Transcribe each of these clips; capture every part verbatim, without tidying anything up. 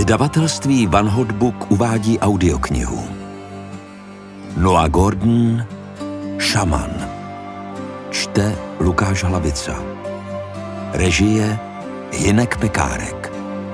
Vydavatelství Van Hot Book uvádí audioknihu Noah Gordon, Šaman. Čte Lukáš Hlavica. Režie Hynek Pekárek.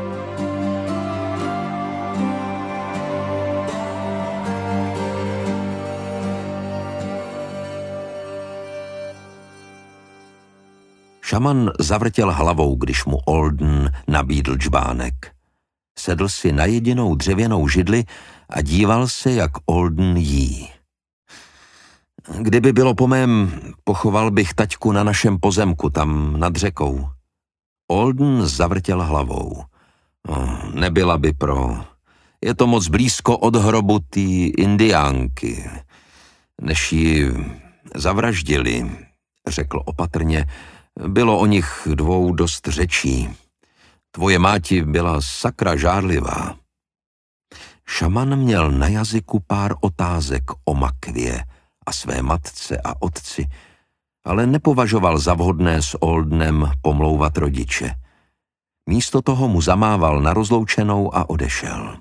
Šaman zavrtěl hlavou, když mu Olden nabídl džbánek. Sedl si na jedinou dřevěnou židli a díval se, jak Olden jí. Kdyby bylo po mém, pochoval bych taťku na našem pozemku, tam nad řekou. Olden zavrtěl hlavou. Nebyla by pro. Je to moc blízko od hrobu té indiánky. Než ji zavraždili, řekl opatrně, bylo o nich dvou dost řečí. Tvoje máti byla sakra žárlivá. Šaman měl na jazyku pár otázek o Makvě a své matce a otci, ale nepovažoval za vhodné s Oldenem pomlouvat rodiče. Místo toho mu zamával na rozloučenou a odešel.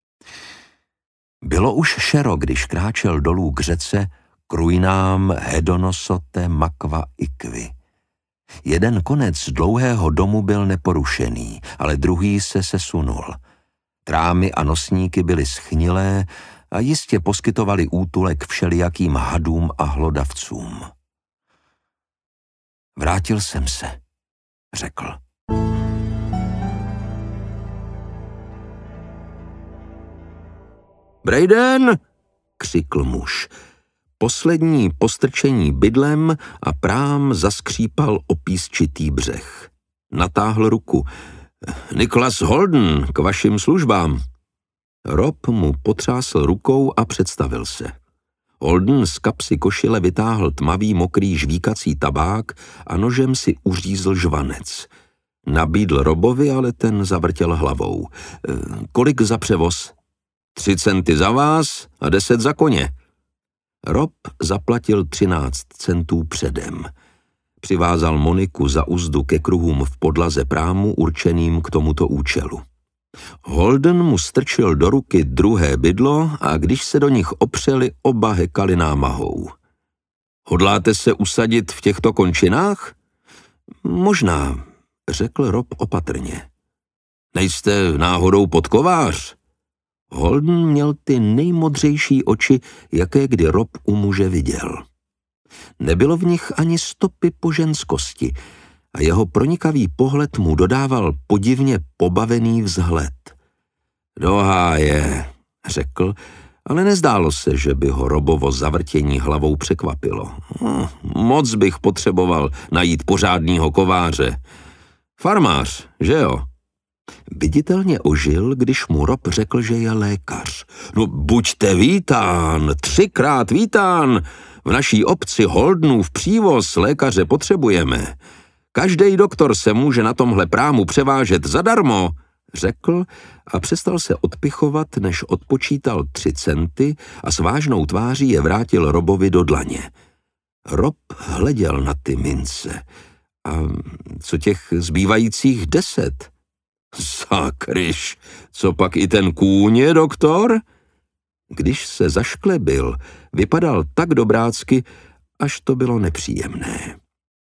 Bylo už šero, když kráčel dolů k řece k ruinám Hedonosote Makva Ikvy. Jeden konec dlouhého domu byl neporušený, ale druhý se sesunul. Trámy a nosníky byly schnilé a jistě poskytovali útulek všelijakým hadům a hlodavcům. Vrátil jsem se, řekl. Brayden, křikl muž. Poslední postrčení bydlem a prám zaskřípal o písčitý břeh. Natáhl ruku. Nicholas Holden, k vašim službám. Rob mu potřásl rukou a představil se. Holden z kapsy košile vytáhl tmavý mokrý žvíkací tabák a nožem si uřízl žvanec. Nabídl Robovi, ale ten zavrtěl hlavou. Kolik za převoz? Tři centy za vás a deset za koně. Rob zaplatil třináct centů předem. Přivázal Moniku za uzdu ke kruhům v podlaze prámu určeným k tomuto účelu. Holden mu strčil do ruky druhé bydlo a když se do nich opřeli, oba hekali námahou. Hodláte se usadit v těchto končinách? Možná, řekl Rob opatrně. Nejste náhodou podkovář? Holden měl ty nejmodřejší oči, jaké kdy Rob u muže viděl. Nebylo v nich ani stopy po ženskosti a jeho pronikavý pohled mu dodával podivně pobavený vzhled. Do háje, řekl, ale nezdálo se, že by ho Robovo zavrtění hlavou překvapilo. Hm, moc bych potřeboval najít pořádnýho kováře. Farmář, že jo? Viditelně ožil, když mu Rob řekl, že je lékař. No buďte vítán, třikrát vítán. V naší obci Holdenův přívoz lékaře potřebujeme. Každý doktor se může na tomhle prámu převážet zadarmo, řekl a přestal se odpichovat, než odpočítal tři centy a s vážnou tváří je vrátil Robovi do dlaně. Rob hleděl na ty mince. A co těch zbývajících deset? Sakryš, co pak i ten kůň je, doktor? Když se zašklebil, vypadal tak dobrácky, až to bylo nepříjemné.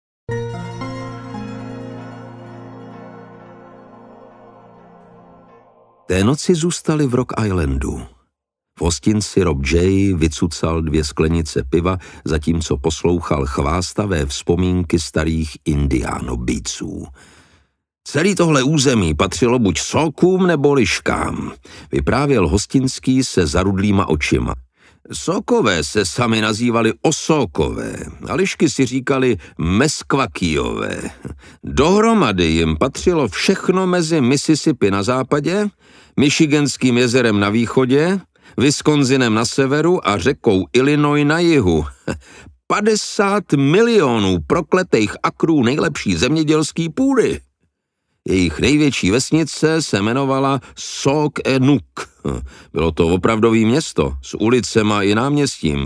Té noci zůstali v Rock Islandu. V hostinci Rob J. vycucal dvě sklenice piva, zatímco poslouchal chvástavé vzpomínky starých indiánobíců. Celý tohle území patřilo buď sokům nebo liškám, vyprávěl hostinský se zarudlýma očima. Sokové se sami nazývali osokové a lišky si říkali meskvakijové. Dohromady jim patřilo všechno mezi Mississippi na západě, Michiganským jezerem na východě, Wisconsinem na severu a řekou Illinois na jihu. padesát milionů prokletých akrů nejlepší zemědělský půdy. Jejich největší vesnice se jmenovala Sauk-e-Nuk. Bylo to opravdový město s ulicema i náměstím.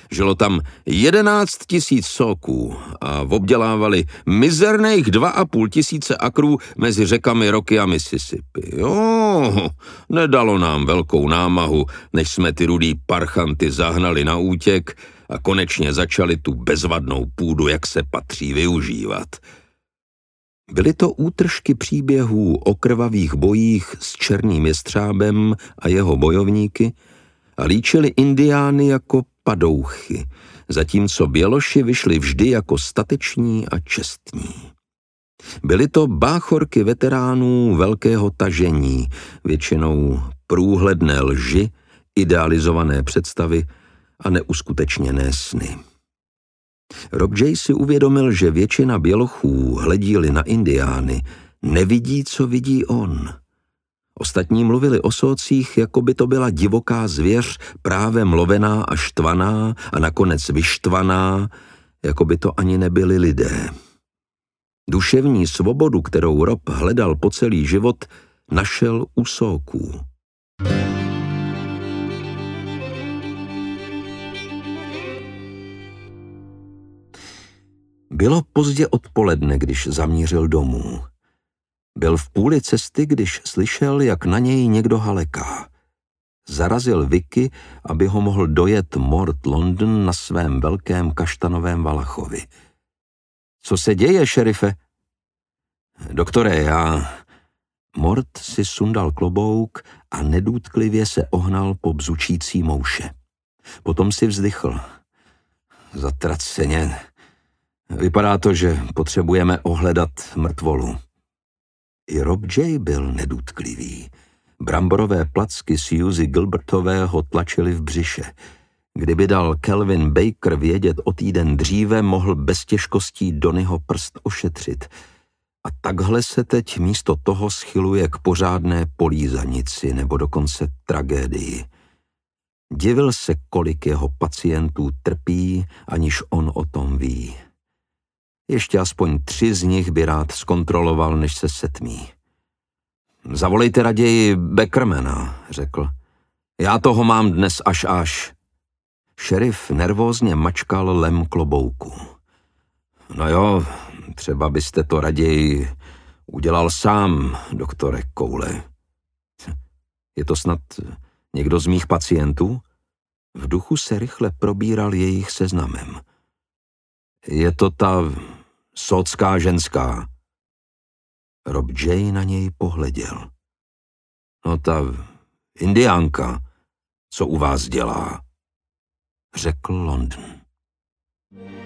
Žilo tam jedenáct tisíc sóků a obdělávali mizerných dva a půl tisíce akrů mezi řekami Rocky a Mississippi. Jo, nedalo nám velkou námahu, než jsme ty rudý parchanty zahnali na útěk a konečně začali tu bezvadnou půdu, jak se patří, využívat. Byly to útržky příběhů o krvavých bojích s černým jestřábem a jeho bojovníky a líčili indiány jako padouchy, zatímco běloši vyšli vždy jako stateční a čestní. Byly to báchorky veteránů velkého tažení, většinou průhledné lži, idealizované představy a neuskutečněné sny. Rob J. si uvědomil, že většina bělochů, hledí-li na indiány, nevidí, co vidí on. Ostatní mluvili o sócích, jako by to byla divoká zvěř, právem lovená a štvaná a nakonec vyštvaná, jako by to ani nebyli lidé. Duševní svobodu, kterou Rob hledal po celý život, našel u sóků. Bylo pozdě odpoledne, když zamířil domů. Byl v půli cesty, když slyšel, jak na něj někdo haleká. Zarazil Vicky, aby ho mohl dojet Mort London na svém velkém kaštanovém valachovi. Co se děje, šerife? Doktore, já... Mort si sundal klobouk a nedůtklivě se ohnal po bzučící mouše. Potom si vzdychl. Zatraceně. Vypadá to, že potřebujeme ohledat mrtvolu. I Rob J. byl nedůtklivý. Bramborové placky Suzy Gilbertové ho tlačily v břiše. Kdyby dal Kelvin Baker vědět o týden dříve, mohl bez těžkostí Donnyho prst ošetřit. A takhle se teď místo toho schyluje k pořádné polízanici nebo dokonce tragédii. Divil se, kolik jeho pacientů trpí, aniž on o tom ví. Ještě aspoň tři z nich by rád zkontroloval, než se setmí. Zavolejte raději Beckermana, řekl. Já toho mám dnes až až. Šerif nervózně mačkal lem klobouku. No jo, třeba byste to raději udělal sám, doktore Cole. Je to snad někdo z mých pacientů? V duchu se rychle probíral jejich seznamem. Je to ta sótská ženská. Rob J. na něj pohleděl. No ta indiánka, co u vás dělá, řekl London.